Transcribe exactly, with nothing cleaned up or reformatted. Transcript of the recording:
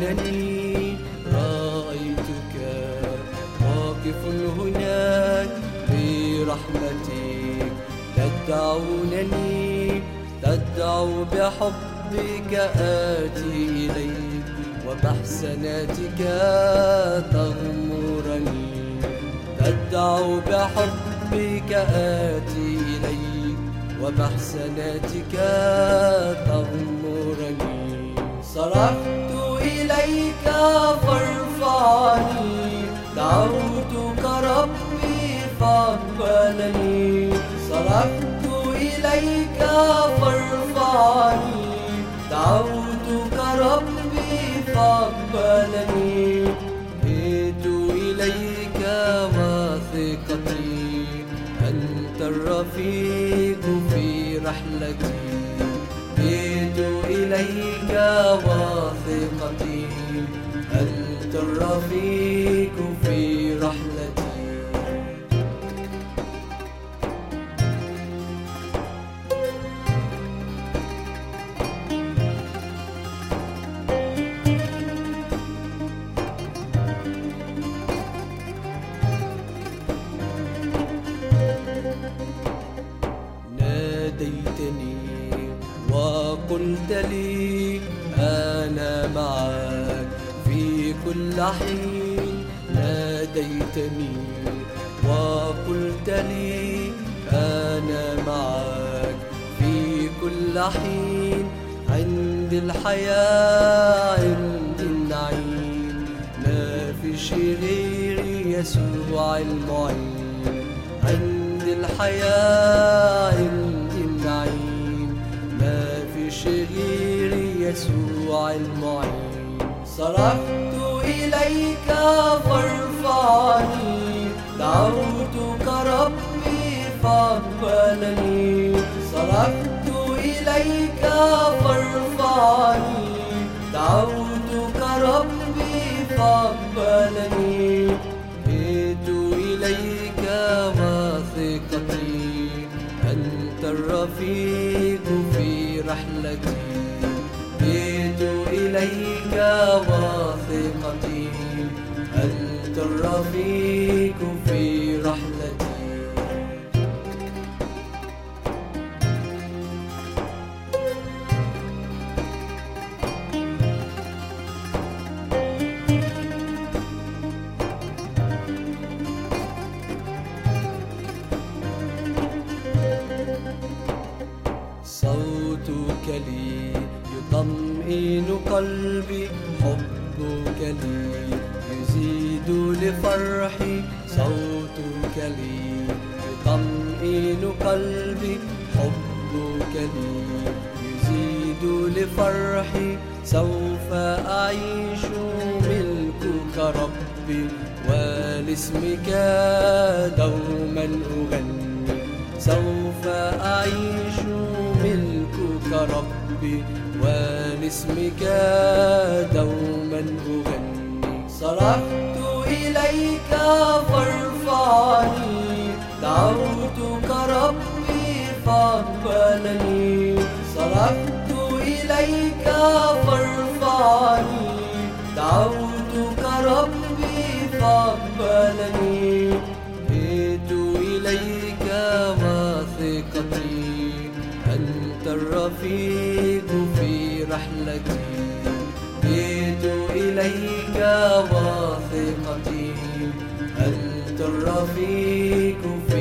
تدعونني، رأيتك واقف هناك برحمتك تدعونني، تدعو بحبك آتي إليك وبأحسناتك تغمرني، تدعو بحبك آتي إليك وبأحسناتك تغمرني. صرخت إليك فارفعني، دعوتك ربي فاقبلني، صرخت إليك فارفعني، دعوتك ربي فاقبلني. جئت إليك وثقتي أنت الرفيق في رحلتي، جئت إليك وثقتي أنت الرفيق في رحلتي. ناديتني وقلت لي أنا معك في كل حين، ناديتني وقلت لي أنا معك في كل حين، عند الحياة عند النعيم ما فيش غير يسوع المعين، عند الحياة عند النعيم ما فيش غير يسوع المعين. صرخت إليك فارفعني، دعوتك ربي فاقبلني، صرخت إليك فارفعني، دعوتك ربي فاقبلني. جئت إليك وثقتي أنت الرفيق في رحلتي، جئت إليك وثقتي أنت الرفيق في رحلتي. صوتك لي يطمئن قلبي، حبك لي يزيد لفرحي، صوتك لي يطمئن قلبي، حبك لي يزيد لفرحي. سوف أعيش ملكك ربي ولاسمك دوما أغني، سوف أعيش ملكك ربي ولاسمك دوما أغني. صرخت إليك فارفعني، دعوتك ربي فاقبلني، صرخت إليك فارفعني، دعوتك ربي فاقبلني. جئت إليك وثقتي أنت الرفيق في رحلتي، جئت إليك وثقتي أنت الرفيق في